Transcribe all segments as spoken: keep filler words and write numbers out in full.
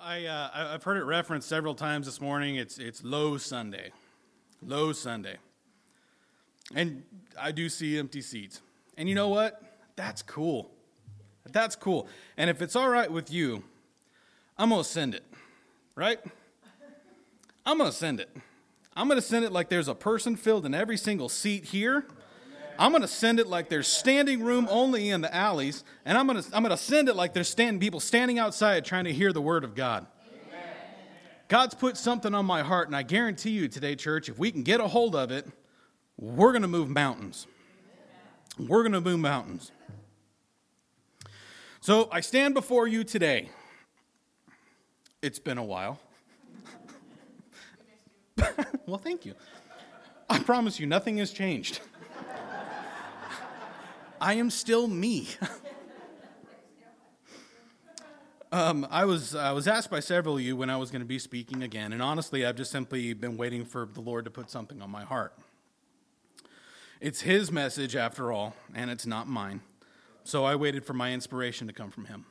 I, uh, I- I've heard it referenced several times this morning. It's it's Low Sunday. Low Sunday. And I do see empty seats. And you know what? That's cool. That's cool. And if it's all right with you, I'm going to send it, right? I'm going to send it. I'm going to send it like there's a person filled in every single seat here. I'm going to send it like there's standing room only in the alleys. And I'm going to I'm going to send it like there's stand, people standing outside trying to hear the word of God. Amen. God's put something on my heart, and I guarantee you today, church, if we can get a hold of it, we're going to move mountains. We're going to move mountains. So I stand before you today. It's been a while. Well, thank you. I promise you, nothing has changed. I am still me. um, I was I was asked by several of you when I was going to be speaking again, and honestly, I've just simply been waiting for the Lord to put something on my heart. It's His message, after all, and it's not mine. So I waited for my inspiration to come from Him.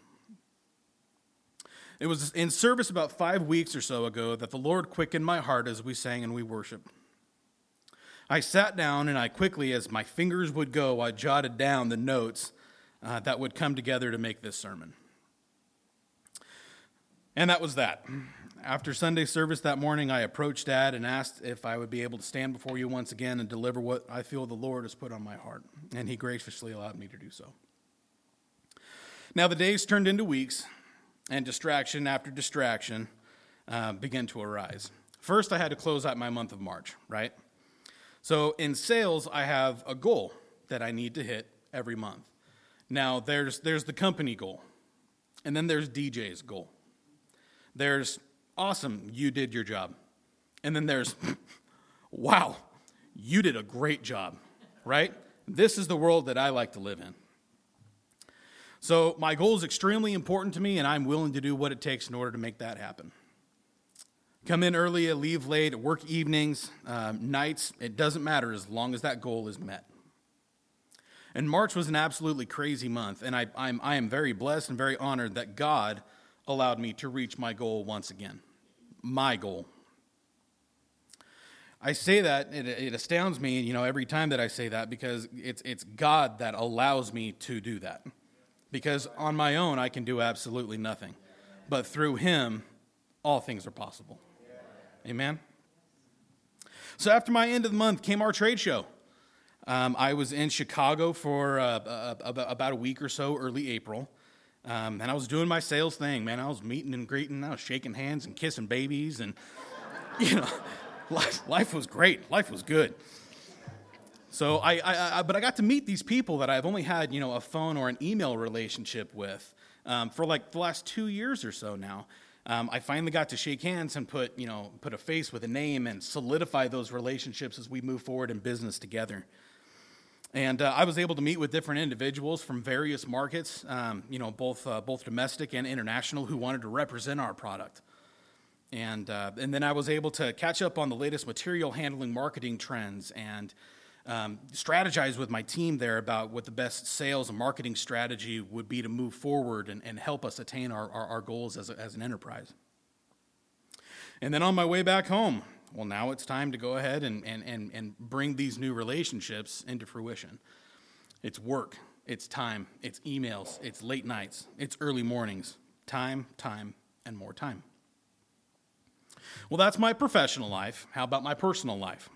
It was in service about five weeks or so ago that the Lord quickened my heart as we sang and we worshiped. I sat down, and I quickly, as my fingers would go, I jotted down the notes uh, that would come together to make this sermon. And that was that. After Sunday service that morning, I approached Dad and asked if I would be able to stand before you once again and deliver what I feel the Lord has put on my heart. And He graciously allowed me to do so. Now the days turned into weeks, and distraction after distraction uh, began to arise. First, I had to close out my month of March, right? So in sales, I have a goal that I need to hit every month. Now, there's there's the company goal, and then there's D J's goal. There's, awesome, you did your job. And then there's, wow, you did a great job, right? This is the world that I like to live in. So my goal is extremely important to me, and I'm willing to do what it takes in order to make that happen. Come in early, leave late, work evenings, um, nights, it doesn't matter as long as that goal is met. And March was an absolutely crazy month, and I, I'm, I am very blessed and very honored that God allowed me to reach my goal once again. My goal. I say that, it, it astounds me, you know, every time that I say that, because it's it's God that allows me to do that. Because on my own, I can do absolutely nothing. But through Him, all things are possible. Amen? So after my end of the month came our trade show. Um, I was in Chicago for uh, uh, about a week or so, early April. Um, and I was doing my sales thing, man. I was meeting and greeting. I was shaking hands and kissing babies. And, you know, life, life was great. Life was good. So I, I, I, but I got to meet these people that I've only had, you know, a phone or an email relationship with um, for like the last two years or so now. Um, I finally got to shake hands and put, you know, put a face with a name and solidify those relationships as we move forward in business together. And uh, I was able to meet with different individuals from various markets, um, you know, both uh, both domestic and international, who wanted to represent our product. And uh, and then I was able to catch up on the latest material handling marketing trends and Um, strategize with my team there about what the best sales and marketing strategy would be to move forward and, and help us attain our, our, our goals as, a, as an enterprise. And then on my way back home, well, now it's time to go ahead and, and, and, and bring these new relationships into fruition. It's work, it's time, it's emails, it's late nights, it's early mornings, time, time, and more time. Well, that's my professional life. How about my personal life?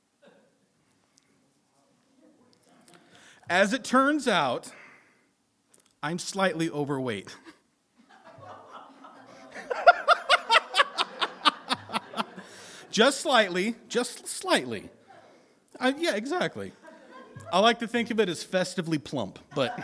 As it turns out, I'm slightly overweight. Just slightly, just slightly. I, yeah, exactly. I like to think of it as festively plump, but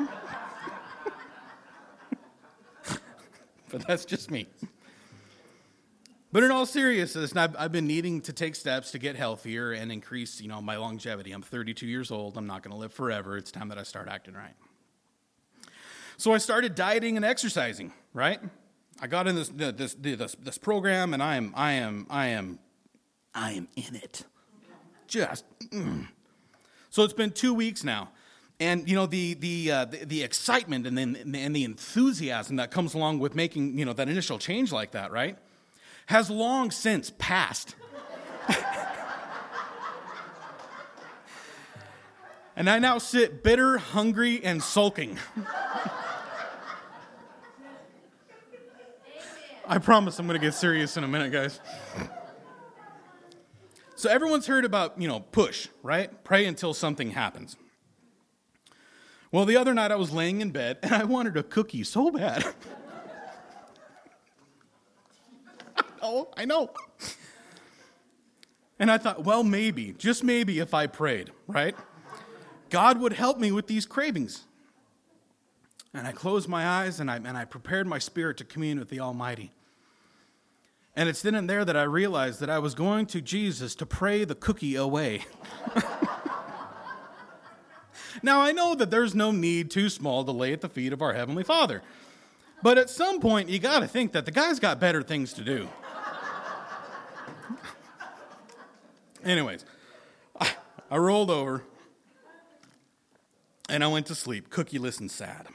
but that's just me. But in all seriousness, I've, I've been needing to take steps to get healthier and increase, you know, my longevity. I'm thirty-two years old. I'm not going to live forever. It's time that I start acting right. So I started dieting and exercising, right? I got in this this this this program, and I am I am I am I am in it. Just mm. So it's been two weeks now. And, you know, the the uh, the, the excitement and then and the enthusiasm that comes along with making, you know, that initial change like that, right, has long since passed. And I now sit bitter, hungry, and sulking. I promise I'm going to get serious in a minute, guys. So everyone's heard about, you know, push, right? Pray until something happens. Well, the other night I was laying in bed, and I wanted a cookie so bad. Oh, I know. And I thought, well, maybe, just maybe if I prayed, right, God would help me with these cravings. And I closed my eyes, and I, and I prepared my spirit to commune with the Almighty. And it's then and there that I realized that I was going to Jesus to pray the cookie away. Now, I know that there's no need too small to lay at the feet of our Heavenly Father. But at some point, you got to think that the guy's got better things to do. Anyways, I, I rolled over, and I went to sleep, cookie-less and sad.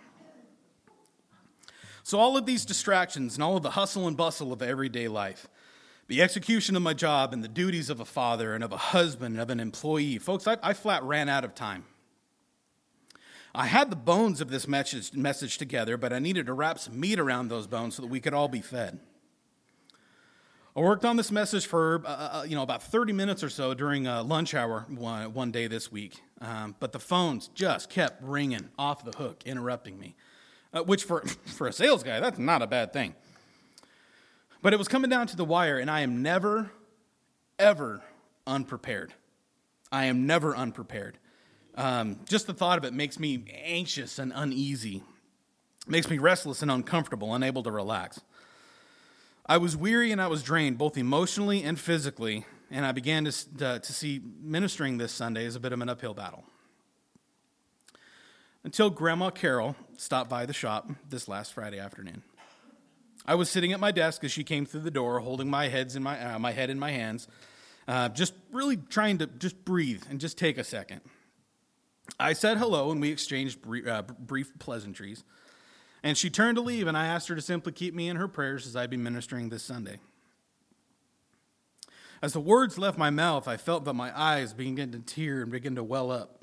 So all of these distractions and all of the hustle and bustle of everyday life, the execution of my job and the duties of a father and of a husband and of an employee, folks, I, I flat ran out of time. I had the bones of this message, message together, but I needed to wrap some meat around those bones so that we could all be fed. I worked on this message for uh, you know about thirty minutes or so during a lunch hour one, one day this week, um, but the phones just kept ringing off the hook, interrupting me, uh, which for, for a sales guy, that's not a bad thing. But it was coming down to the wire, and I am never, ever unprepared. I am never unprepared. Um, just the thought of it makes me anxious and uneasy. Makes me restless and uncomfortable, unable to relax. I was weary and I was drained, both emotionally and physically, and I began to, uh, to see ministering this Sunday as a bit of an uphill battle. Until Grandma Carol stopped by the shop this last Friday afternoon. I was sitting at my desk as she came through the door, holding my heads in my uh, my head in my hands, uh, just really trying to just breathe and just take a second. I said hello, and we exchanged brief, uh, brief pleasantries. And she turned to leave, and I asked her to simply keep me in her prayers as I'd be ministering this Sunday. As the words left my mouth, I felt that my eyes began to tear and begin to well up.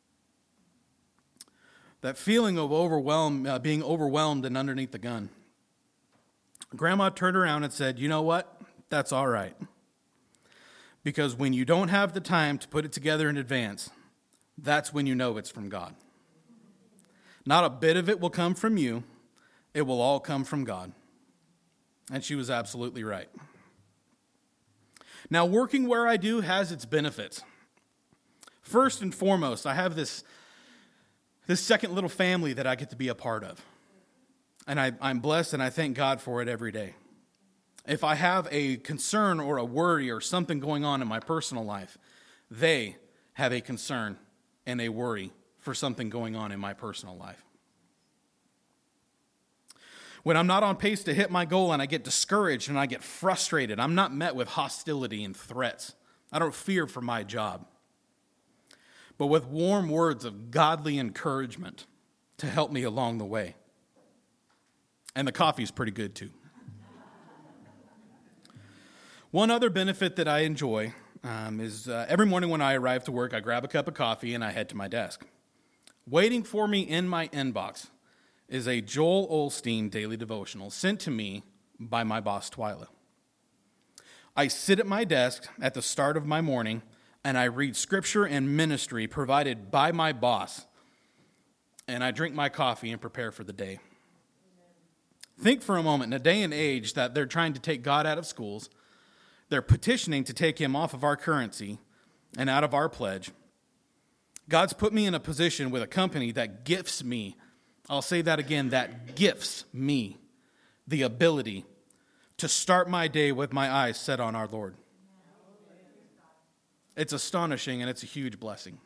That feeling of overwhelm, uh, being overwhelmed and underneath the gun. Grandma turned around and said, you know what? That's all right. Because when you don't have the time to put it together in advance, that's when you know it's from God. Not a bit of it will come from you. It will all come from God. And she was absolutely right. Now, working where I do has its benefits. First and foremost, I have this, this second little family that I get to be a part of. And I, I'm blessed, and I thank God for it every day. If I have a concern or a worry or something going on in my personal life, they have a concern and a worry for something going on in my personal life. When I'm not on pace to hit my goal and I get discouraged and I get frustrated, I'm not met with hostility and threats. I don't fear for my job, but with warm words of godly encouragement to help me along the way. And the coffee's pretty good too. One other benefit that I enjoy um, is uh, every morning when I arrive to work, I grab a cup of coffee and I head to my desk. Waiting for me in my inbox is a Joel Osteen daily devotional sent to me by my boss, Twyla. I sit at my desk at the start of my morning and I read scripture and ministry provided by my boss, and I drink my coffee and prepare for the day. Think for a moment, in a day and age that they're trying to take God out of schools, they're petitioning to take him off of our currency and out of our pledge. God's put me in a position with a company that gifts me, I'll say that again, that gifts me the ability to start my day with my eyes set on our Lord. It's astonishing and it's a huge blessing.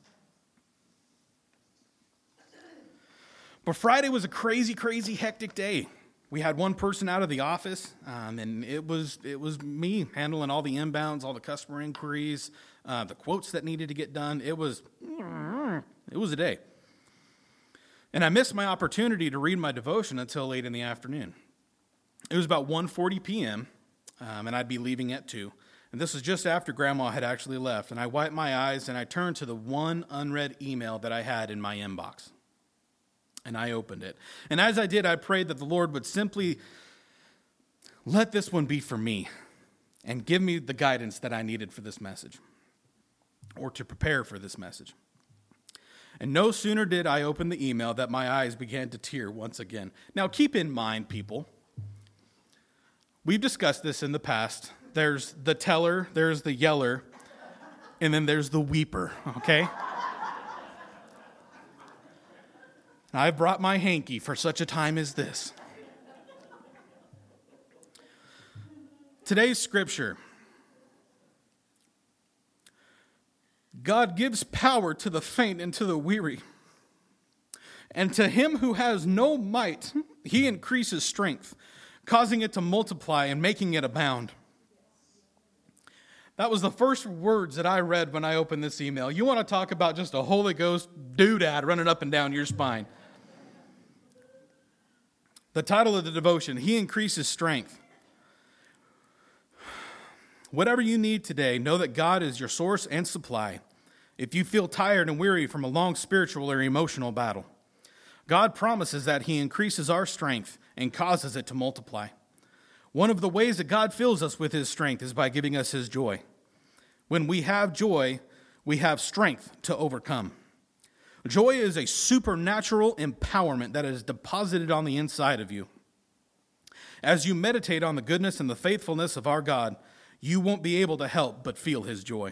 But Friday was a crazy, crazy, hectic day. We had one person out of the office, um, and it was it was me handling all the inbounds, all the customer inquiries, uh, the quotes that needed to get done. It was It was a day. And I missed my opportunity to read my devotion until late in the afternoon. It was about one forty p.m., um, and I'd be leaving at two. And this was just after Grandma had actually left. And I wiped my eyes, and I turned to the one unread email that I had in my inbox. And I opened it. And as I did, I prayed that the Lord would simply let this one be for me and give me the guidance that I needed for this message, or to prepare for this message. And no sooner did I open the email that my eyes began to tear once again. Now, keep in mind, people, we've discussed this in the past. There's the teller, there's the yeller, and then there's the weeper, okay? I brought my hanky for such a time as this. Today's scripture. God gives power to the faint and to the weary. And to him who has no might, he increases strength, causing it to multiply and making it abound. That was the first words that I read when I opened this email. You want to talk about just a Holy Ghost doodad running up and down your spine. The title of the devotion, He Increases Strength. Whatever you need today, know that God is your source and supply. If you feel tired and weary from a long spiritual or emotional battle, God promises that he increases our strength and causes it to multiply. One of the ways that God fills us with his strength is by giving us his joy. When we have joy, we have strength to overcome. Joy is a supernatural empowerment that is deposited on the inside of you. As you meditate on the goodness and the faithfulness of our God, you won't be able to help but feel his joy.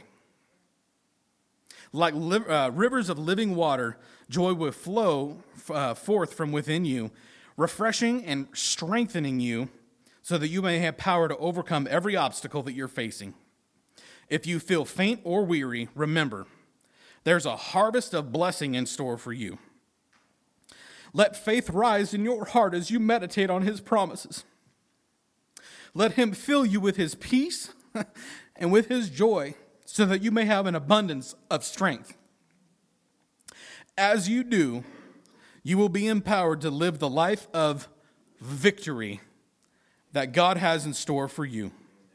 Like li- uh, rivers of living water, joy will flow uh, forth from within you, refreshing and strengthening you so that you may have power to overcome every obstacle that you're facing. If you feel faint or weary, remember, there's a harvest of blessing in store for you. Let faith rise in your heart as you meditate on his promises. Let him fill you with his peace and with his joy so that you may have an abundance of strength. As you do, you will be empowered to live the life of victory that God has in store for you.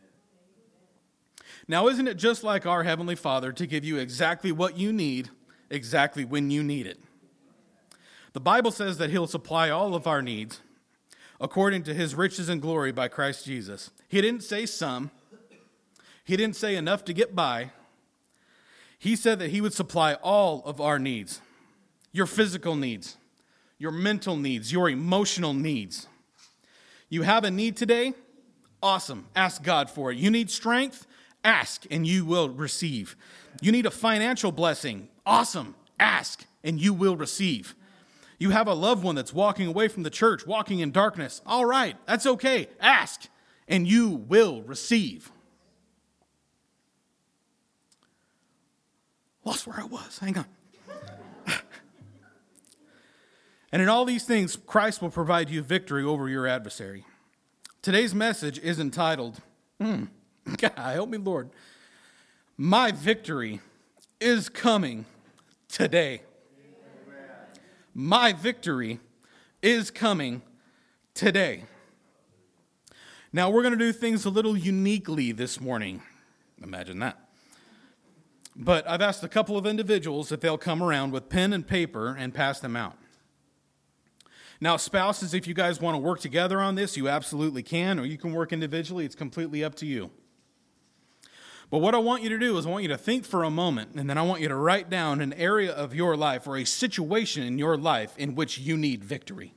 Now, isn't it just like our Heavenly Father to give you exactly what you need, exactly when you need it? The Bible says that he'll supply all of our needs according to his riches and glory by Christ Jesus. He didn't say some. He didn't say enough to get by. He said that he would supply all of our needs. Your physical needs, your mental needs, your emotional needs. You have a need today? Awesome. Ask God for it. You need strength? Ask and you will receive. You need a financial blessing? Awesome. Ask and you will receive. You have a loved one that's walking away from the church, walking in darkness. All right, that's okay. Ask and you will receive. Lost where I was. Hang on. And in all these things, Christ will provide you victory over your adversary. Today's message is entitled, hmm, God, help me, Lord. My victory is coming today. Amen. My victory is coming today. Now, we're going to do things a little uniquely this morning. Imagine that. But I've asked a couple of individuals if they'll come around with pen and paper and pass them out. Now, spouses, if you guys want to work together on this, you absolutely can, or you can work individually. It's completely up to you. But what I want you to do is I want you to think for a moment, and then I want you to write down an area of your life or a situation in your life in which you need victory.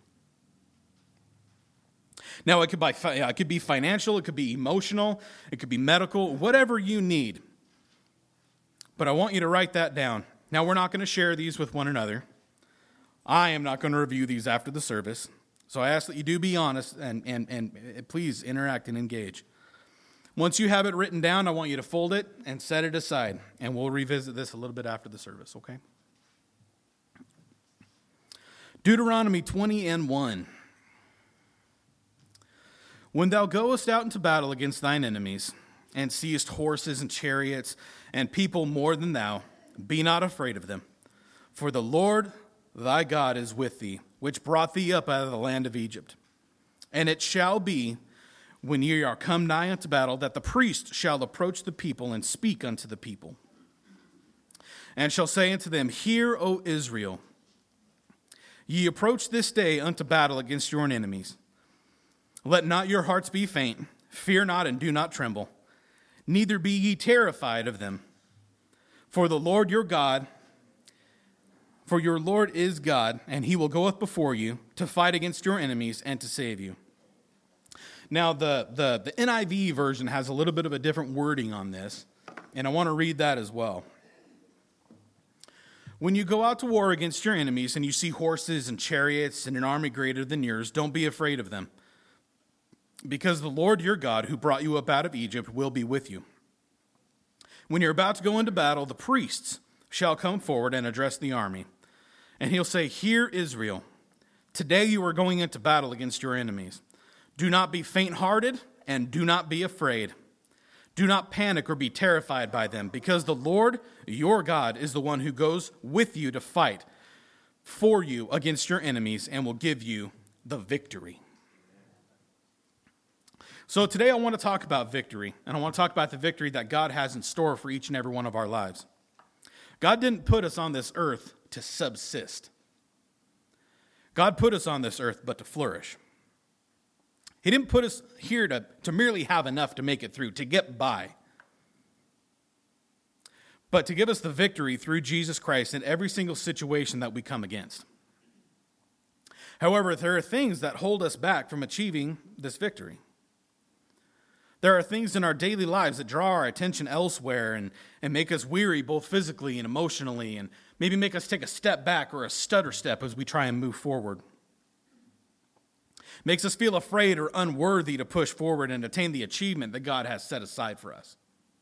Now, it could be, it could be financial, it could be emotional, it could be medical, whatever you need. But I want you to write that down. Now, we're not going to share these with one another. I am not going to review these after the service. So I ask that you do be honest and, and, and please interact and engage. Once you have it written down, I want you to fold it and set it aside. And we'll revisit this a little bit after the service, okay? Deuteronomy twenty and one. When thou goest out into battle against thine enemies, and seest horses and chariots and people more than thou, be not afraid of them. For the Lord thy God is with thee, which brought thee up out of the land of Egypt. And it shall be, when ye are come nigh unto battle, that the priest shall approach the people and speak unto the people, and shall say unto them, Hear, O Israel, ye approach this day unto battle against your enemies. Let not your hearts be faint, fear not and do not tremble, neither be ye terrified of them. For the Lord your God, for your Lord is God, and he will goeth before you to fight against your enemies and to save you. Now, the, the, the N I V version has a little bit of a different wording on this, and I want to read that as well. When you go out to war against your enemies and you see horses and chariots and an army greater than yours, don't be afraid of them, because the Lord your God, who brought you up out of Egypt, will be with you. When you're about to go into battle, the priests shall come forward and address the army, and he'll say, Hear, Israel, today you are going into battle against your enemies. Do not be faint-hearted, and do not be afraid. Do not panic or be terrified by them, because the Lord, your God, is the one who goes with you to fight for you against your enemies and will give you the victory. So today I want to talk about victory, and I want to talk about the victory that God has in store for each and every one of our lives. God didn't put us on this earth to subsist. God put us on this earth but to flourish. He didn't put us here to, to merely have enough to make it through, to get by, but to give us the victory through Jesus Christ in every single situation that we come against. However, there are things that hold us back from achieving this victory. There are things in our daily lives that draw our attention elsewhere and, and make us weary both physically and emotionally, and maybe make us take a step back or a stutter step as we try and move forward. Makes us feel afraid or unworthy to push forward and attain the achievement that God has set aside for us.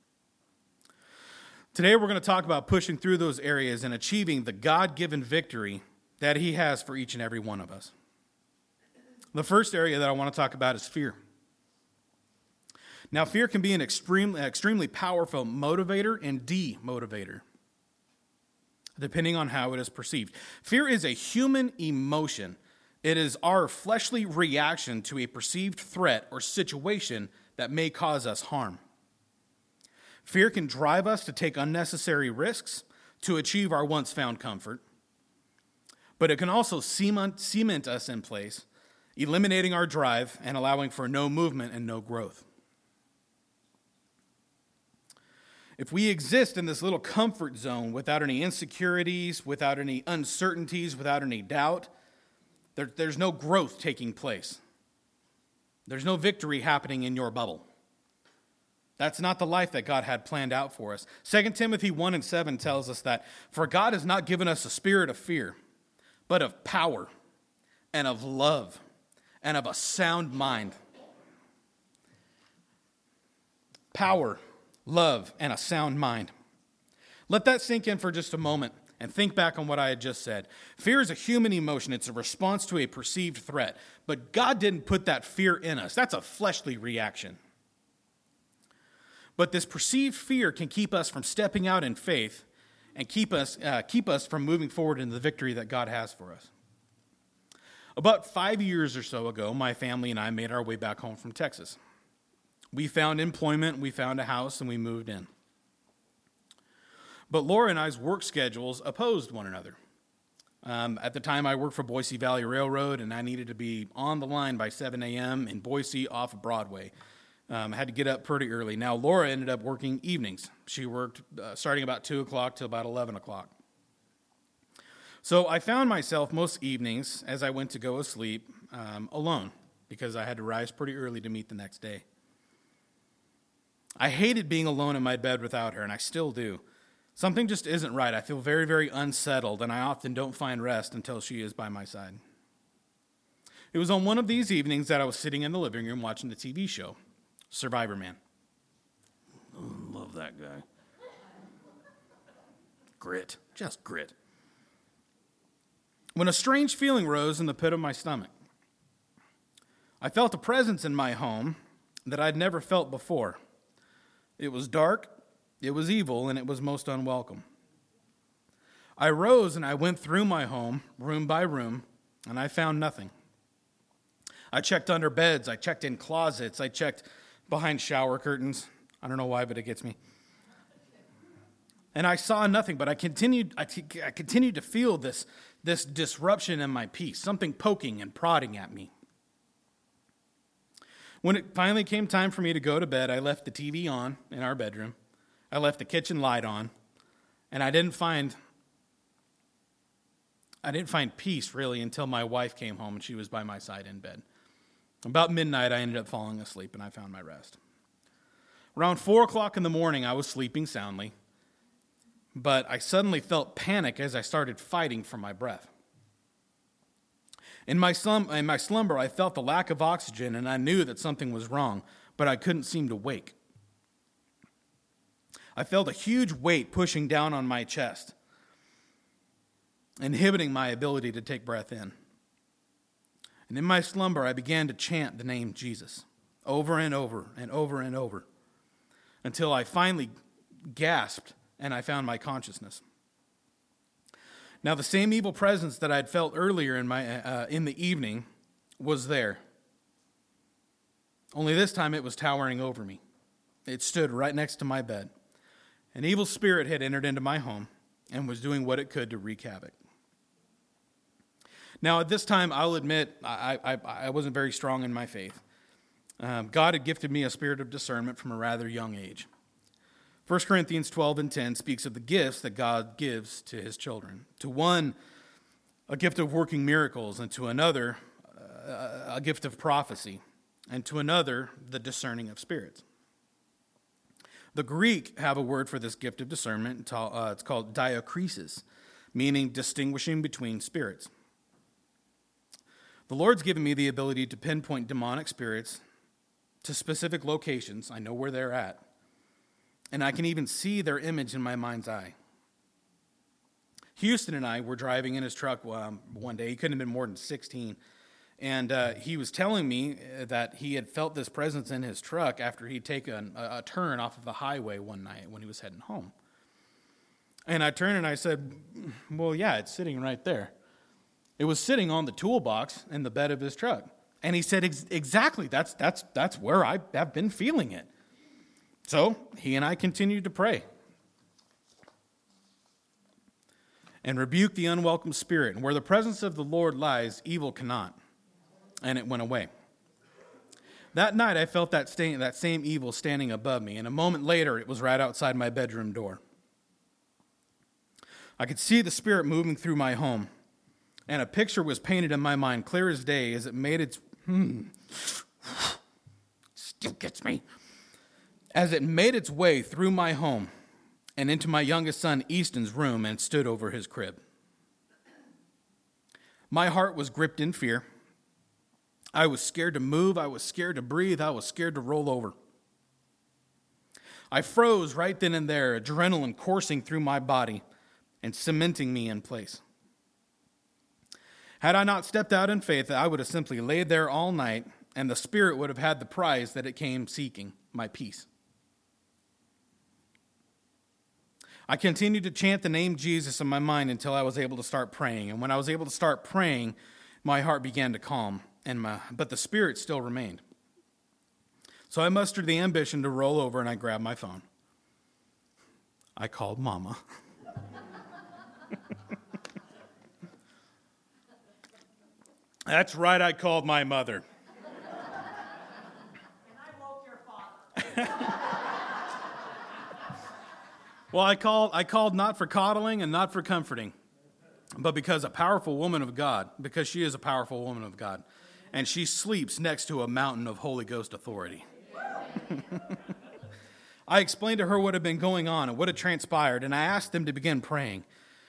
Today we're going to talk about pushing through those areas and achieving the God-given victory that he has for each and every one of us. The first area that I want to talk about is fear. Now, fear can be an extreme, extremely powerful motivator and demotivator, depending on how it is perceived. Fear is a human emotion. It is our fleshly reaction to a perceived threat or situation that may cause us harm. Fear can drive us to take unnecessary risks to achieve our once found comfort, but it can also cement, cement us in place, eliminating our drive and allowing for no movement and no growth. If we exist in this little comfort zone without any insecurities, without any uncertainties, without any doubt, there, there's no growth taking place. There's no victory happening in your bubble. That's not the life that God had planned out for us. Second Timothy one and seven tells us that, For God has not given us a spirit of fear, but of power and of love and of a sound mind. Power, love, and a sound mind. Let that sink in for just a moment and think back on what I had just said. Fear is a human emotion. It's a response to a perceived threat. But God didn't put that fear in us. That's a fleshly reaction. But this perceived fear can keep us from stepping out in faith and keep us, uh, keep us from moving forward into the victory that God has for us. About five years or so ago, my family and I made our way back home from Texas. We found employment, we found a house, and we moved in. But Laura and I's work schedules opposed one another. Um, at the time, I worked for Boise Valley Railroad, and I needed to be on the line by seven a.m. in Boise off of Broadway. Um, I had to get up pretty early. Now, Laura ended up working evenings. She worked uh, starting about two o'clock till about eleven o'clock. So I found myself most evenings, as I went to go to sleep, um, alone, because I had to rise pretty early to meet the next day. I hated being alone in my bed without her, and I still do. Something just isn't right. I feel very, very unsettled, and I often don't find rest until she is by my side. It was on one of these evenings that I was sitting in the living room watching the T V show, Survivor Man. Oh, love that guy. Grit, just grit. When a strange feeling rose in the pit of my stomach. I felt a presence in my home that I'd never felt before. It was dark, it was evil, and it was most unwelcome. I rose and I went through my home, room by room, and I found nothing. I checked under beds, I checked in closets, I checked behind shower curtains. I don't know why, but it gets me. And I saw nothing, but I continued I, t- I continued to feel this, this disruption in my peace, something poking and prodding at me. When it finally came time for me to go to bed, I left the T V on in our bedroom. I left the kitchen light on, and I didn't find I didn't find peace really until my wife came home and she was by my side in bed. About midnight, I ended up falling asleep and I found my rest. Around four o'clock in the morning, I was sleeping soundly, but I suddenly felt panic as I started fighting for my breath. In my, slum- in my slumber, I felt the lack of oxygen, and I knew that something was wrong, but I couldn't seem to wake. I felt a huge weight pushing down on my chest, inhibiting my ability to take breath in. And in my slumber, I began to chant the name Jesus over and over and over and over until I finally gasped and I found my consciousness. Now, the same evil presence that I had felt earlier in my uh, in the evening was there. Only this time it was towering over me. It stood right next to my bed. An evil spirit had entered into my home and was doing what it could to wreak havoc. Now, at this time, I'll admit I, I, I wasn't very strong in my faith. Um, God had gifted me a spirit of discernment from a rather young age. First Corinthians twelve and ten speaks of the gifts that God gives to his children. To one, a gift of working miracles, and to another, uh, a gift of prophecy, and to another, the discerning of spirits. The Greek have a word for this gift of discernment. It's called diakrisis, meaning distinguishing between spirits. The Lord's given me the ability to pinpoint demonic spirits to specific locations. I know where they're at. And I can even see their image in my mind's eye. Houston and I were driving in his truck um, one day. He couldn't have been more than sixteen. And uh, he was telling me that he had felt this presence in his truck after he'd taken a, a turn off of the highway one night when he was heading home. And I turned and I said, well, yeah, it's sitting right there. It was sitting on the toolbox in the bed of his truck. And he said, Ex- exactly, that's, that's, that's where I have been feeling it. So he and I continued to pray and rebuke the unwelcome spirit. And where the presence of the Lord lies, evil cannot. And it went away. That night, I felt that, sta- that same evil standing above me. And a moment later, it was right outside my bedroom door. I could see the spirit moving through my home. And a picture was painted in my mind, clear as day, as it made its... Hmm, still gets me. As it made its way through my home and into my youngest son Easton's room and stood over his crib. My heart was gripped in fear. I was scared to move. I was scared to breathe. I was scared to roll over. I froze right then and there, adrenaline coursing through my body and cementing me in place. Had I not stepped out in faith, I would have simply laid there all night, and the spirit would have had the prize that it came seeking, my peace. I continued to chant the name Jesus in my mind until I was able to start praying. And when I was able to start praying, my heart began to calm, and my, but the spirit still remained. So I mustered the ambition to roll over, and I grabbed my phone. I called Mama. That's right, I called my mother. And I woke your father. Well, I called, I called not for coddling and not for comforting, but because a powerful woman of God, because she is a powerful woman of God, and she sleeps next to a mountain of Holy Ghost authority. I explained to her what had been going on and what had transpired, and I asked them to begin praying.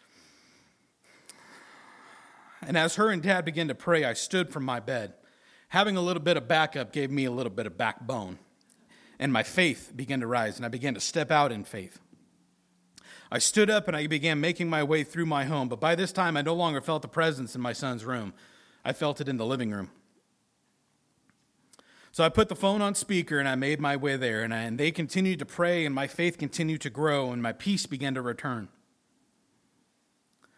And as her and Dad began to pray, I stood from my bed. Having a little bit of backup gave me a little bit of backbone, and my faith began to rise, and I began to step out in faith. I stood up and I began making my way through my home, but by this time I no longer felt the presence in my son's room. I felt it in the living room. So I put the phone on speaker and I made my way there, and, I, and they continued to pray, and my faith continued to grow, and my peace began to return.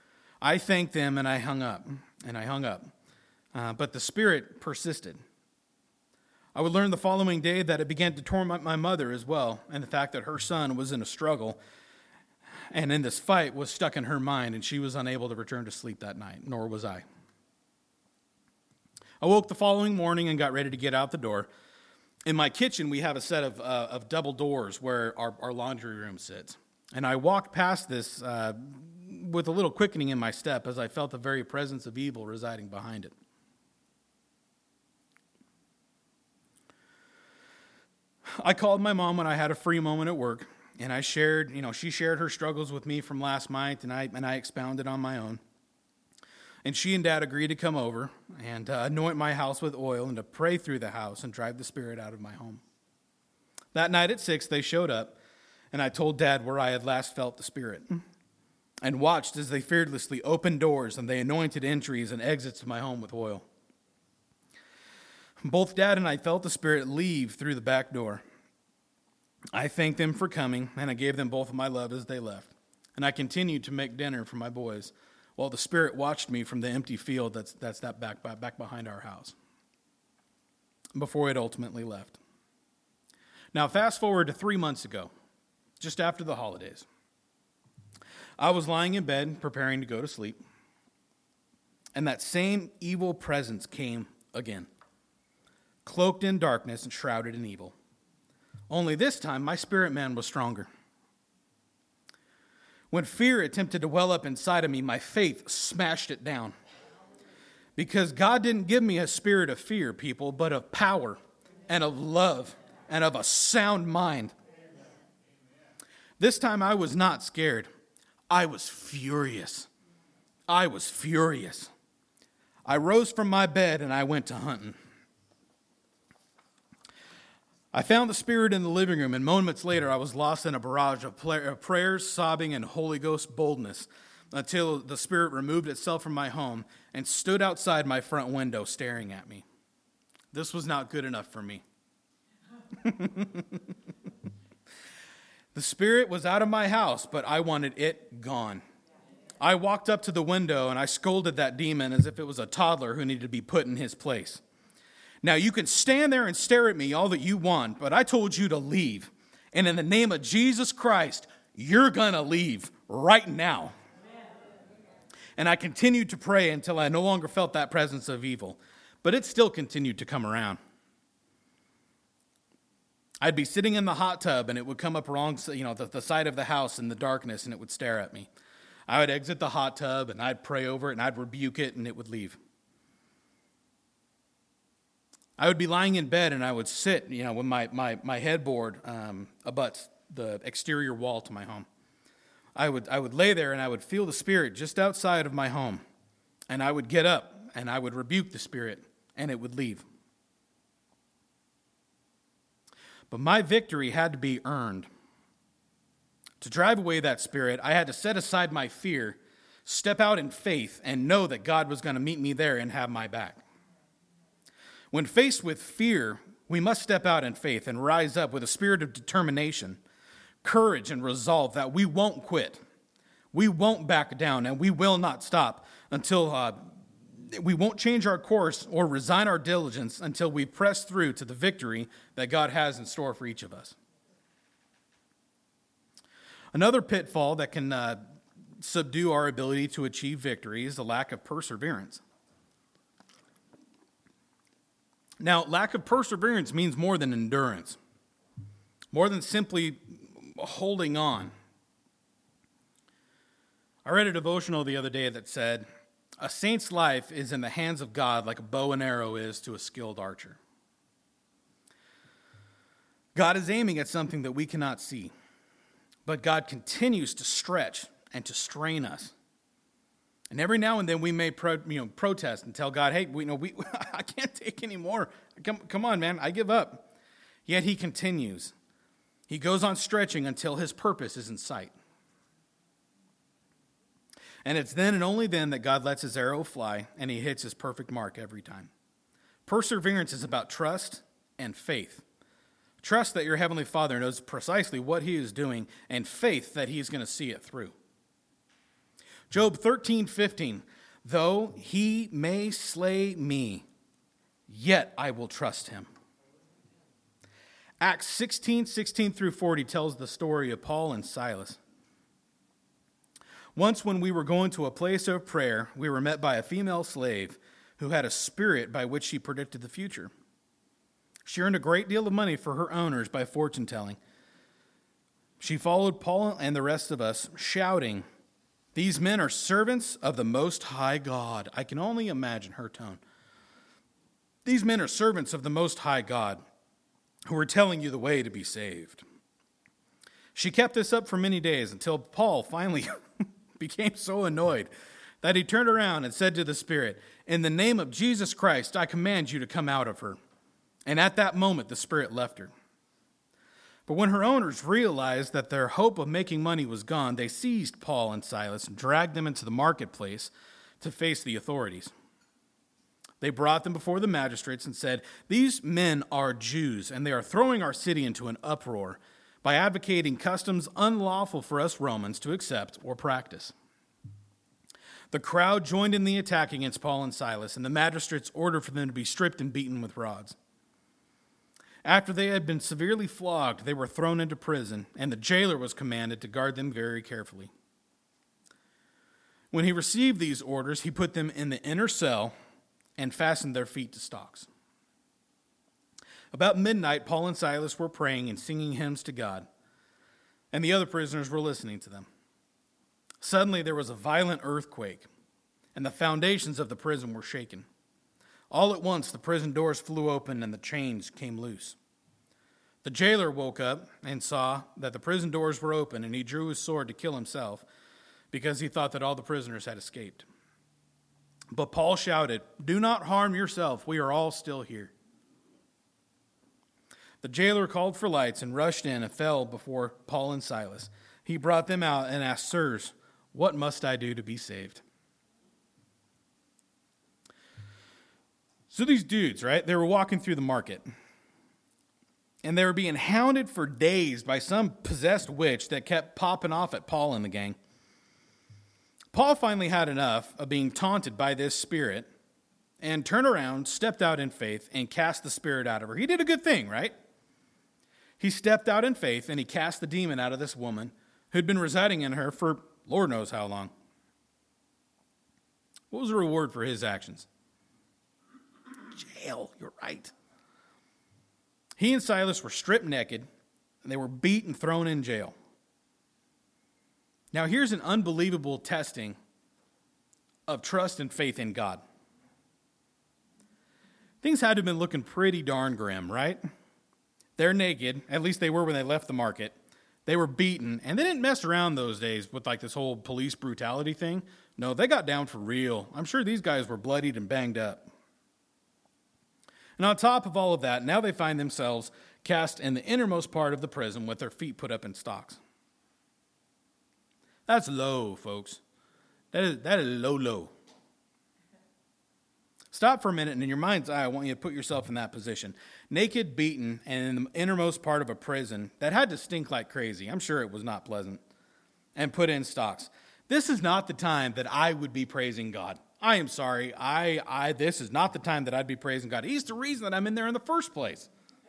I thanked them and I hung up, and I hung up. Uh, but the spirit persisted. I would learn the following day that it began to torment my mother as well, and the fact that her son was in a struggle and in this fight was stuck in her mind, and she was unable to return to sleep that night, nor was I. I woke the following morning and got ready to get out the door. In my kitchen, we have a set of, uh, of double doors where our, our laundry room sits. And I walked past this uh, with a little quickening in my step as I felt the very presence of evil residing behind it. I called my mom when I had a free moment at work, and I shared, you know, she shared her struggles with me from last night, and I and I expounded on my own. And she and Dad agreed to come over and uh, anoint my house with oil and to pray through the house and drive the spirit out of my home. That night at six, they showed up, and I told Dad where I had last felt the spirit, and watched as they fearlessly opened doors and they anointed entries and exits to my home with oil. Both Dad and I felt the spirit leave through the back door. I thanked them for coming, and I gave them both my love as they left. And I continued to make dinner for my boys, while the spirit watched me from the empty field that's that's that back back behind our house, before it ultimately left. Now, fast forward to three months ago, just after the holidays. I was lying in bed, preparing to go to sleep, and that same evil presence came again, cloaked in darkness and shrouded in evil. Only this time, my spirit man was stronger. When fear attempted to well up inside of me, my faith smashed it down. Because God didn't give me a spirit of fear, people, but of power and of love and of a sound mind. This time, I was not scared. I was furious. I was furious. I rose from my bed and I went to hunting. I found the spirit in the living room, and moments later I was lost in a barrage of prayers, sobbing, and Holy Ghost boldness until the spirit removed itself from my home and stood outside my front window staring at me. This was not good enough for me. The spirit was out of my house, but I wanted it gone. I walked up to the window and I scolded that demon as if it was a toddler who needed to be put in his place. Now, you can stand there and stare at me all that you want, but I told you to leave. And in the name of Jesus Christ, you're going to leave right now. And I continued to pray until I no longer felt that presence of evil. But it still continued to come around. I'd be sitting in the hot tub, and it would come up wrong, you know, the, the side of the house in the darkness, and it would stare at me. I would exit the hot tub, and I'd pray over it, and I'd rebuke it, and it would leave. I would be lying in bed and I would sit, you know, when my, my, my headboard um, abuts the exterior wall to my home. I would I would lay there and I would feel the spirit just outside of my home. And I would get up and I would rebuke the spirit and it would leave. But my victory had to be earned. To drive away that spirit, I had to set aside my fear, step out in faith, and know that God was going to meet me there and have my back. When faced with fear, we must step out in faith and rise up with a spirit of determination, courage, and resolve that we won't quit. We won't back down, and we will not stop until uh, we won't change our course or resign our diligence until we press through to the victory that God has in store for each of us. Another pitfall that can uh, subdue our ability to achieve victory is the lack of perseverance. Now, lack of perseverance means more than endurance, more than simply holding on. I read a devotional the other day that said, "A saint's life is in the hands of God like a bow and arrow is to a skilled archer." God is aiming at something that we cannot see, but God continues to stretch and to strain us. And every now and then we may pro, you know, protest and tell God, hey, we, you know, we, I can't take any more. Come, come on, man, I give up. Yet he continues. He goes on stretching until his purpose is in sight. And it's then and only then that God lets his arrow fly and he hits his perfect mark every time. Perseverance is about trust and faith. Trust that your Heavenly Father knows precisely what he is doing, and faith that he is going to see it through. Job thirteen fifteen. Though he may slay me, yet I will trust him. Acts sixteen sixteen through forty tells the story of Paul and Silas. Once when we were going to a place of prayer, we were met by a female slave who had a spirit by which she predicted the future. She earned a great deal of money for her owners by fortune telling. She followed Paul and the rest of us, shouting, "These men are servants of the Most High God." I can only imagine her tone. "These men are servants of the Most High God, who are telling you the way to be saved." She kept this up for many days until Paul finally became so annoyed that he turned around and said to the spirit, "In the name of Jesus Christ, I command you to come out of her." And at that moment, the spirit left her. But when her owners realized that their hope of making money was gone, they seized Paul and Silas and dragged them into the marketplace to face the authorities. They brought them before the magistrates and said, "These men are Jews, and they are throwing our city into an uproar by advocating customs unlawful for us Romans to accept or practice." The crowd joined in the attack against Paul and Silas, and the magistrates ordered for them to be stripped and beaten with rods. After they had been severely flogged, they were thrown into prison, and the jailer was commanded to guard them very carefully. When he received these orders, he put them in the inner cell and fastened their feet to stocks. About midnight, Paul and Silas were praying and singing hymns to God, and the other prisoners were listening to them. Suddenly there was a violent earthquake, and the foundations of the prison were shaken. All at once the prison doors flew open and the chains came loose. The jailer woke up and saw that the prison doors were open, and he drew his sword to kill himself because he thought that all the prisoners had escaped. But Paul shouted, "Do not harm yourself. We are all still here." The jailer called for lights and rushed in and fell before Paul and Silas. He brought them out and asked, "Sirs, what must I do to be saved?" So these dudes, right, they were walking through the market, and they were being hounded for days by some possessed witch that kept popping off at Paul and the gang. Paul finally had enough of being taunted by this spirit and turned around, stepped out in faith, and cast the spirit out of her. He did a good thing, right? He stepped out in faith, and he cast the demon out of this woman who'd been residing in her for Lord knows how long. What was the reward for his actions? Jail, you're right. He and Silas were stripped naked, and they were beat and thrown in jail. Now here's an unbelievable testing of trust and faith in God. Things had to have been looking pretty darn grim, right? They're naked, at least they were when they left the market. They were beaten, and they didn't mess around those days with like this whole police brutality thing. No, they got down for real. I'm sure these guys were bloodied and banged up. And on top of all of that, now they find themselves cast in the innermost part of the prison with their feet put up in stocks. That's low, folks. That is, that is low, low. Stop for a minute, and in your mind's eye, I want you to put yourself in that position. Naked, beaten, and in the innermost part of a prison that had to stink like crazy. I'm sure it was not pleasant. And put in stocks. This is not the time that I would be praising God. I am sorry. I, I, this is not the time that I'd be praising God. He's the reason that I'm in there in the first place.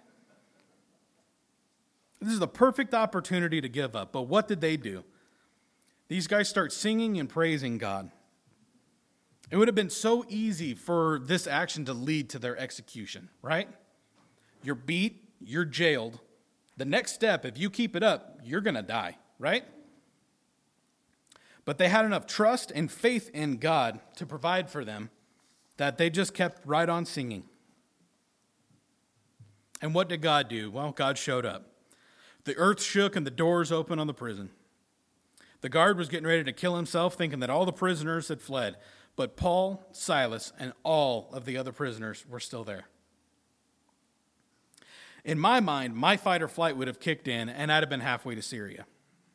This is the perfect opportunity to give up. But what did they do? These guys start singing and praising God. It would have been so easy for this action to lead to their execution, right? You're beat, you're jailed. The next step, if you keep it up, you're going to die, right? But they had enough trust and faith in God to provide for them that they just kept right on singing. And what did God do? Well, God showed up. The earth shook and the doors opened on the prison. The guard was getting ready to kill himself, thinking that all the prisoners had fled. But Paul, Silas, and all of the other prisoners were still there. In my mind, my fight or flight would have kicked in, and I'd have been halfway to Syria.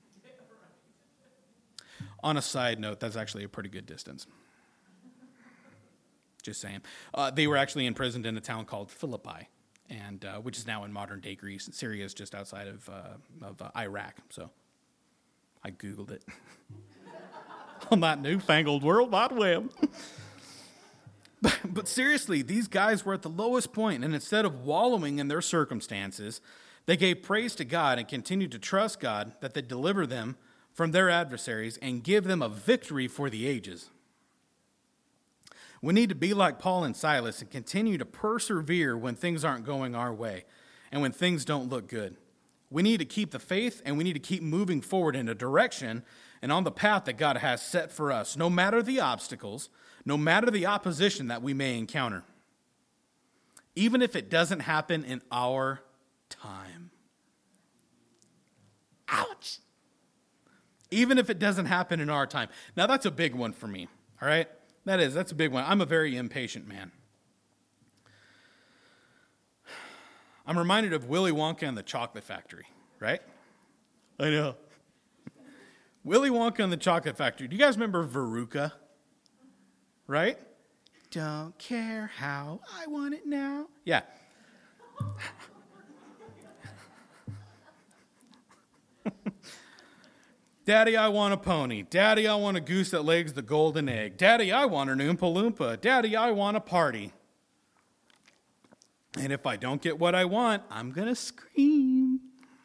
On a side note, that's actually a pretty good distance. Just saying. Uh, they were actually imprisoned in a town called Philippi, and uh, which is now in modern-day Greece. And Syria is just outside of, uh, of uh, Iraq, so I Googled it. on that newfangled World Wide Web. but, but seriously, these guys were at the lowest point, and instead of wallowing in their circumstances, they gave praise to God and continued to trust God that they deliver them from their adversaries and give them a victory for the ages. We need to be like Paul and Silas and continue to persevere when things aren't going our way and when things don't look good. We need to keep the faith, and we need to keep moving forward in a direction and on the path that God has set for us, no matter the obstacles, no matter the opposition that we may encounter, even if it doesn't happen in our time. Ouch. Even if it doesn't happen in our time. Now, that's a big one for me, all right? That is, that's a big one. I'm a very impatient man. I'm reminded of Willy Wonka and the Chocolate Factory, right? I know. Willy Wonka and the Chocolate Factory. Do you guys remember Veruca? Right? Don't care how, I want it now. Yeah. Daddy, I want a pony. Daddy, I want a goose that lays the golden egg. Daddy, I want an Oompa Loompa. Daddy, I want a party. And if I don't get what I want, I'm going to scream.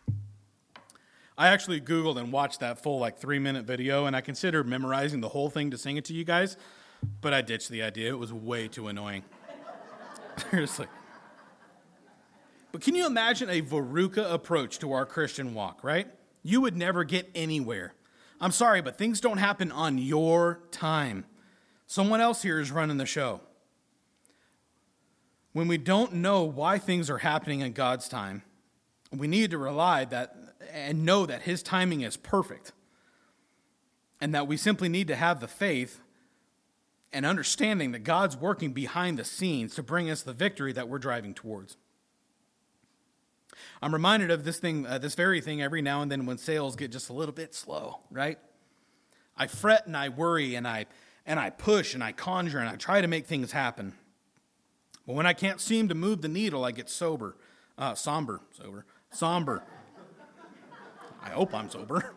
I actually Googled and watched that full like three-minute video, and I considered memorizing the whole thing to sing it to you guys, but I ditched the idea. It was way too annoying. Seriously. But can you imagine a Veruca approach to our Christian walk, right? You would never get anywhere. I'm sorry, but things don't happen on your time. Someone else here is running the show. When we don't know why things are happening in God's time, we need to rely that and know that his timing is perfect, and that we simply need to have the faith and understanding that God's working behind the scenes to bring us the victory that we're driving towards. I'm reminded of this thing, uh, this very thing every now and then when sales get just a little bit slow, right? I fret and I worry and I and I push and I conjure and I try to make things happen. But when I can't seem to move the needle, I get sober, uh, somber, sober, somber. I hope I'm sober.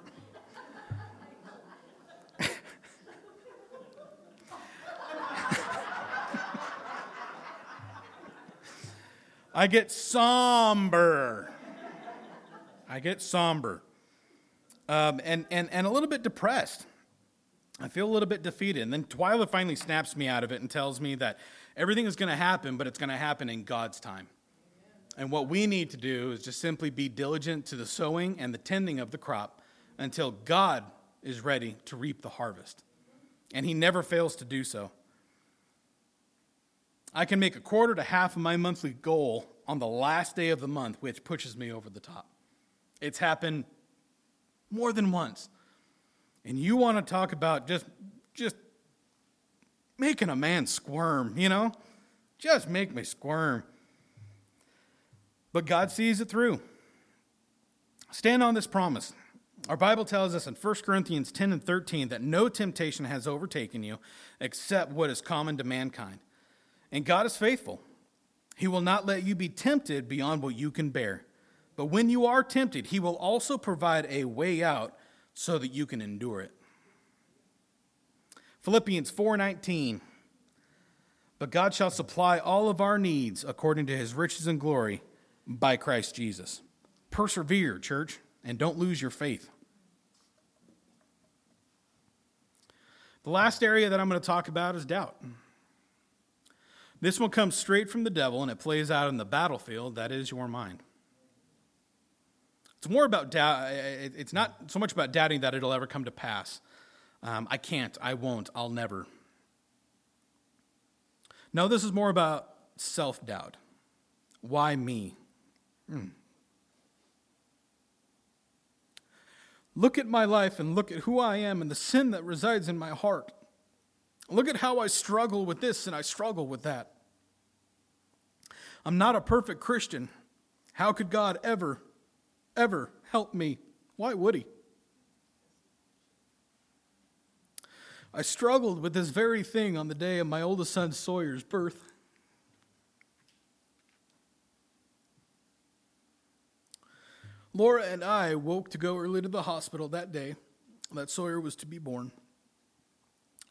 I get somber. I get somber. Um, and, and, and a little bit depressed. I feel a little bit defeated. And then Twyla finally snaps me out of it and tells me that everything is going to happen, but it's going to happen in God's time. And what we need to do is just simply be diligent to the sowing and the tending of the crop until God is ready to reap the harvest. And he never fails to do so. I can make a quarter to half of my monthly goal on the last day of the month, which pushes me over the top. It's happened more than once. And you want to talk about just, just making a man squirm, you know? Just make me squirm. But God sees it through. Stand on this promise. Our Bible tells us in First Corinthians ten and thirteen that no temptation has overtaken you except what is common to mankind. And God is faithful. He will not let you be tempted beyond what you can bear. But when you are tempted, he will also provide a way out so that you can endure it. Philippians four nineteen. But God shall supply all of our needs according to his riches and glory by Christ Jesus. Persevere, church, and don't lose your faith. The last area that I'm going to talk about is doubt. This one comes straight from the devil, and it plays out in the battlefield that is your mind. It's more about doubt. It's not so much about doubting that it'll ever come to pass. Um, I can't, I won't, I'll never. No, this is more about self-doubt. Why me? Hmm. Look at my life and look at who I am and the sin that resides in my heart. Look at how I struggle with this and I struggle with that. I'm not a perfect Christian. How could God ever, ever help me? Why would he? I struggled with this very thing on the day of my oldest son Sawyer's birth. Laura and I woke to go early to the hospital that day that Sawyer was to be born.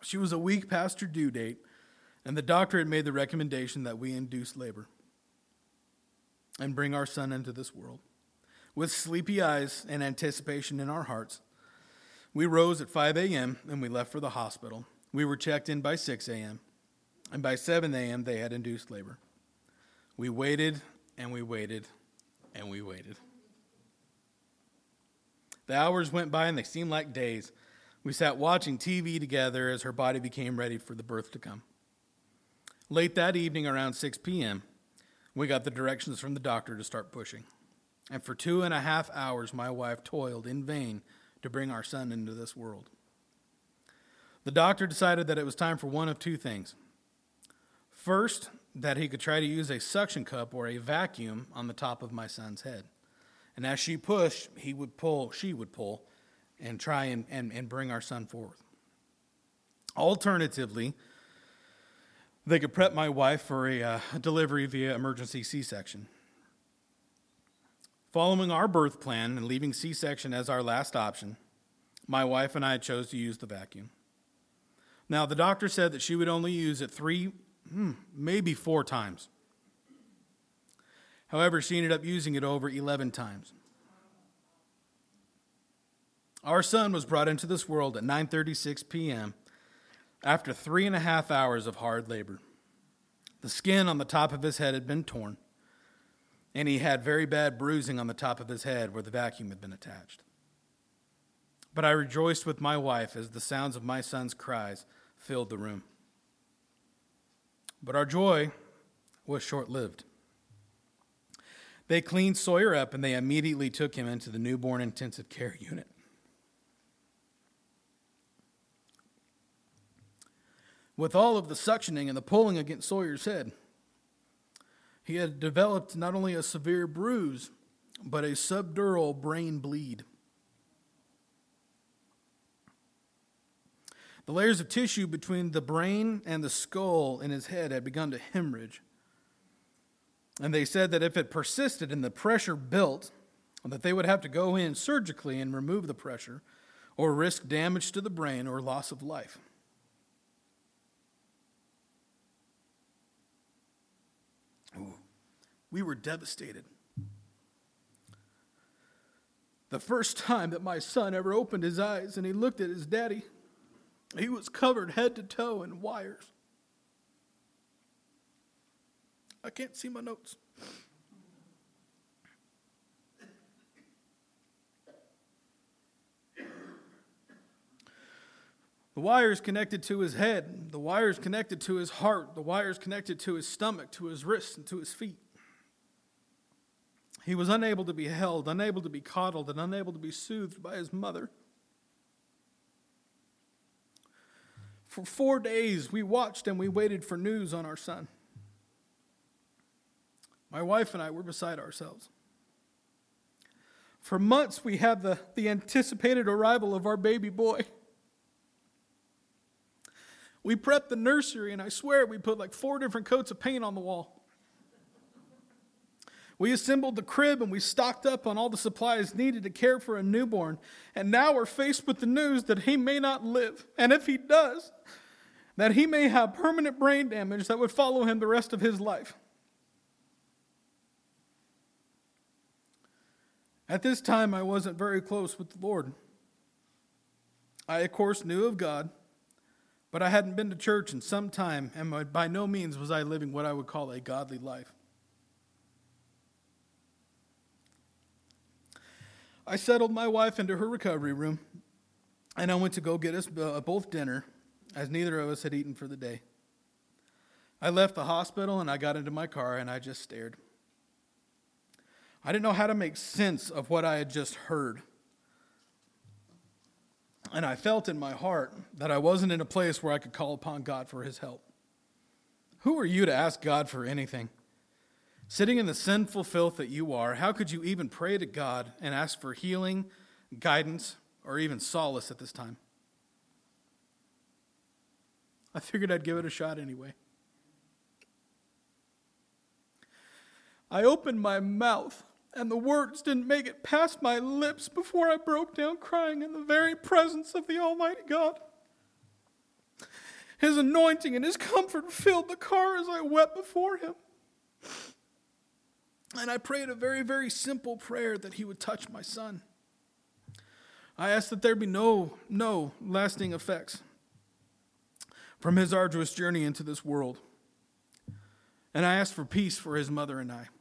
She was a week past her due date, and the doctor had made the recommendation that we induce labor and bring our son into this world. With sleepy eyes and anticipation in our hearts, we rose at five a.m. and we left for the hospital. We were checked in by six a.m., and by seven a.m. they had induced labor. We waited, and we waited, and we waited. The hours went by, and they seemed like days. We sat watching T V together as her body became ready for the birth to come. Late that evening, around six p.m., we got the directions from the doctor to start pushing. And for two and a half hours, my wife toiled in vain to bring our son into this world. The doctor decided that it was time for one of two things. First, that he could try to use a suction cup or a vacuum on the top of my son's head. And as she pushed, he would pull, she would pull, and try and, and, and bring our son forth. Alternatively, they could prep my wife for a uh, delivery via emergency C-section. Following our birth plan and leaving C-section as our last option, my wife and I chose to use the vacuum. Now, the doctor said that she would only use it three, hmm, maybe four times. However, she ended up using it over eleven times. Our son was brought into this world at nine thirty-six p.m. after three and a half hours of hard labor. The skin on the top of his head had been torn, and he had very bad bruising on the top of his head where the vacuum had been attached. But I rejoiced with my wife as the sounds of my son's cries filled the room. But our joy was short-lived. They cleaned Sawyer up, and they immediately took him into the newborn intensive care unit. With all of the suctioning and the pulling against Sawyer's head, he had developed not only a severe bruise, but a subdural brain bleed. The layers of tissue between the brain and the skull in his head had begun to hemorrhage. And they said that if it persisted and the pressure built, that they would have to go in surgically and remove the pressure or risk damage to the brain or loss of life. Ooh, we were devastated. The first time that my son ever opened his eyes and he looked at his daddy, he was covered head to toe in wires. I can't see my notes. The wires connected to his head, the wires connected to his heart, the wires connected to his stomach, to his wrists, and to his feet. He was unable to be held, unable to be coddled, and unable to be soothed by his mother. For four days, we watched and we waited for news on our son. My wife and I were beside ourselves. For months, we had the, the anticipated arrival of our baby boy. We prepped the nursery, and I swear we put like four different coats of paint on the wall. We assembled the crib, and we stocked up on all the supplies needed to care for a newborn. And now we're faced with the news that he may not live. And if he does, that he may have permanent brain damage that would follow him the rest of his life. At this time, I wasn't very close with the Lord. I, of course, knew of God, but I hadn't been to church in some time, and by no means was I living what I would call a godly life. I settled my wife into her recovery room, and I went to go get us both dinner, as neither of us had eaten for the day. I left the hospital, and I got into my car, and I just stared. I didn't know how to make sense of what I had just heard. And I felt in my heart that I wasn't in a place where I could call upon God for his help. Who are you to ask God for anything? Sitting in the sinful filth that you are, how could you even pray to God and ask for healing, guidance, or even solace at this time? I figured I'd give it a shot anyway. I opened my mouth, and the words didn't make it past my lips before I broke down crying in the very presence of the Almighty God. His anointing and his comfort filled the car as I wept before him. And I prayed a very, very simple prayer that he would touch my son. I asked that there be no, no lasting effects from his arduous journey into this world. And I asked for peace for his mother and I.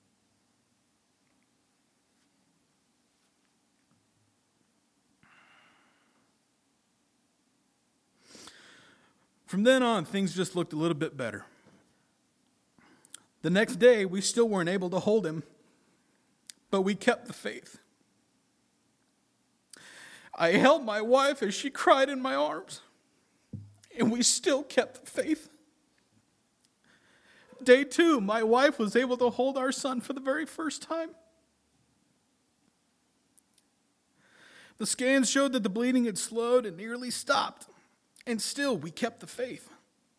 From then on, things just looked a little bit better. The next day, we still weren't able to hold him, but we kept the faith. I held my wife as she cried in my arms, and we still kept the faith. Day two, my wife was able to hold our son for the very first time. The scans showed that the bleeding had slowed and nearly stopped. And still, we kept the faith.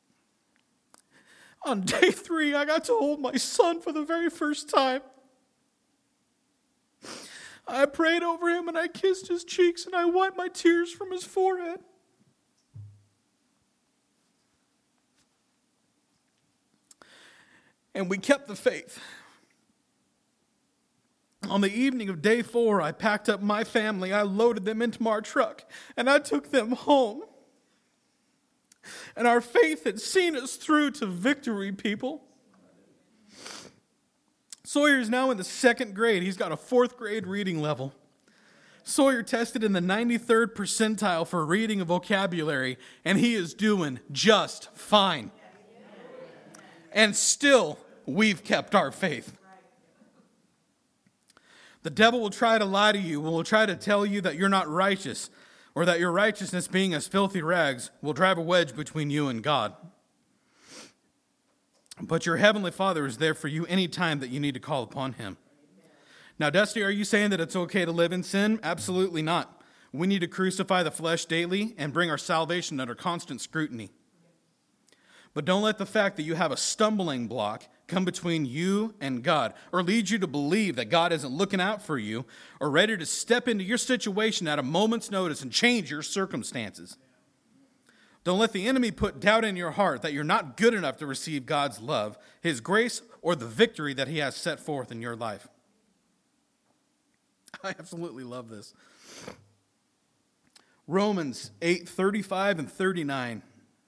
On day three, I got to hold my son for the very first time. I prayed over him and I kissed his cheeks and I wiped my tears from his forehead. And we kept the faith. On the evening of day four, I packed up my family, I loaded them into our truck, and I took them home. And our faith had seen us through to victory, people. Sawyer is now in the second grade. He's got a fourth grade reading level. Sawyer tested in the ninety-third percentile for reading and vocabulary, and he is doing just fine. And still, we've kept our faith. The devil will try to lie to you, will try to tell you that you're not righteous, or that your righteousness being as filthy rags will drive a wedge between you and God. But your heavenly Father is there for you any time that you need to call upon him. Now, Dusty, are you saying that it's okay to live in sin? Absolutely not. We need to crucify the flesh daily and bring our salvation under constant scrutiny. But don't let the fact that you have a stumbling block come between you and God, or lead you to believe that God isn't looking out for you, or ready to step into your situation at a moment's notice and change your circumstances. Don't let the enemy put doubt in your heart that you're not good enough to receive God's love, his grace, or the victory that he has set forth in your life. I absolutely love this. Romans eight thirty-five and thirty-nine.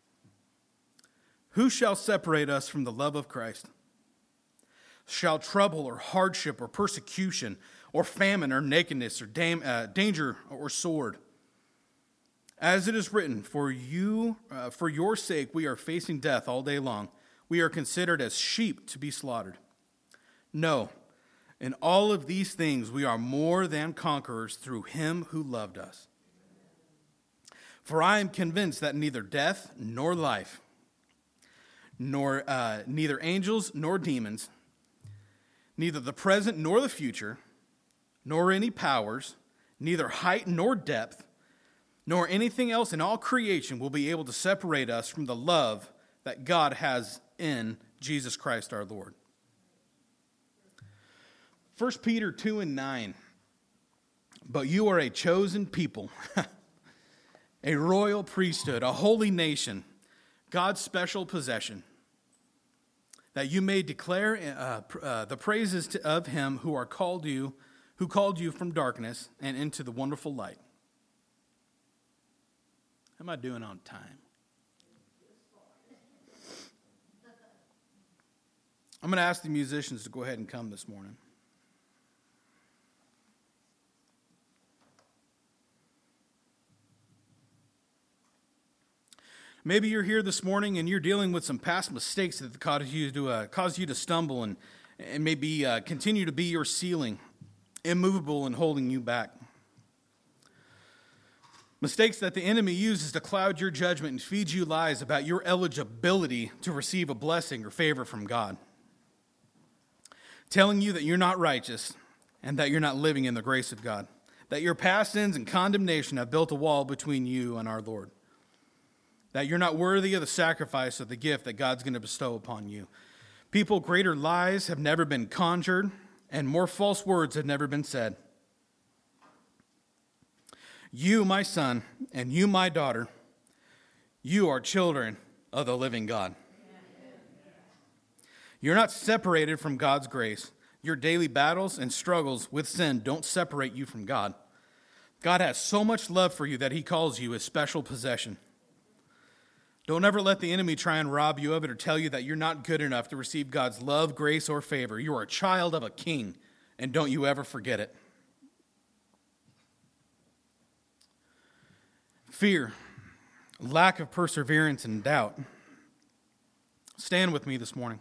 Who shall separate us from the love of Christ? Shall trouble or hardship or persecution or famine or nakedness or dam- uh, danger or sword? As it is written, for you, uh, for your sake we are facing death all day long. We are considered as sheep to be slaughtered. No, in all of these things we are more than conquerors through him who loved us. For I am convinced that neither death nor life, nor uh, neither angels nor demons, neither the present nor the future, nor any powers, neither height nor depth, nor anything else in all creation will be able to separate us from the love that God has in Jesus Christ our Lord. First Peter two and nine. But you are a chosen people, a royal priesthood, a holy nation, God's special possession, that you may declare uh, uh, the praises to, of him who are called you, who called you from darkness and into the wonderful light. How am I doing on time? I'm going to ask the musicians to go ahead and come this morning. Maybe you're here this morning and you're dealing with some past mistakes that caused you to uh, cause you to stumble and, and maybe uh, continue to be your ceiling, immovable and holding you back. Mistakes that the enemy uses to cloud your judgment and feed you lies about your eligibility to receive a blessing or favor from God. Telling you that you're not righteous and that you're not living in the grace of God. That your past sins and condemnation have built a wall between you and our Lord. That you're not worthy of the sacrifice of the gift that God's going to bestow upon you. People, greater lies have never been conjured, and more false words have never been said. You, my son, and you, my daughter, You are children of the living God. You're not separated from God's grace. Your daily battles and struggles with sin don't separate you from God. God has so much love for you that he calls you his special possession. Don't ever let the enemy try and rob you of it or tell you that you're not good enough to receive God's love, grace, or favor. You are a child of a king, and don't you ever forget it. Fear, lack of perseverance, and doubt. Stand with me this morning.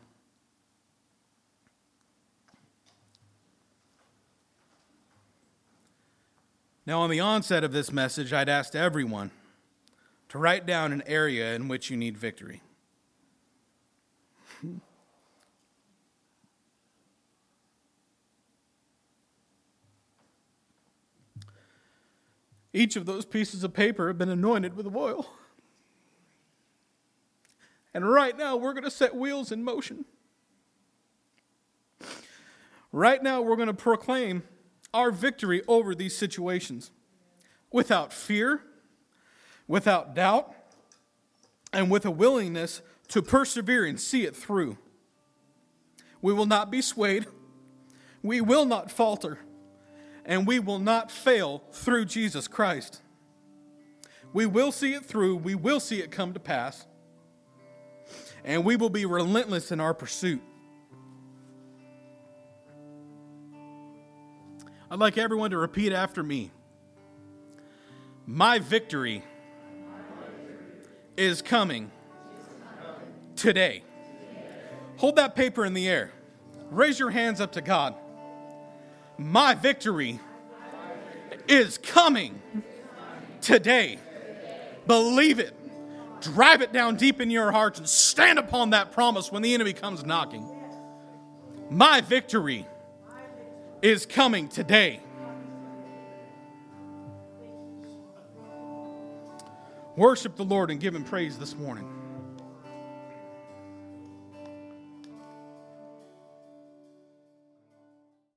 Now, on the onset of this message, I'd asked everyone to write down an area in which you need victory. Each of those pieces of paper have been anointed with oil. And right now, we're going to set wheels in motion. Right now, we're going to proclaim our victory over these situations without fear, without doubt, and with a willingness to persevere and see it through. We will not be swayed. We will not falter. And we will not fail through Jesus Christ. We will see it through. We will see it come to pass. And we will be relentless in our pursuit. I'd like everyone to repeat after me. My victory is coming today. Hold that paper in the air. Raise your hands up to God. My victory is coming today. Believe it. Drive it down deep in your hearts and stand upon that promise when the enemy comes knocking. My victory is coming today. Worship the Lord and give him praise this morning.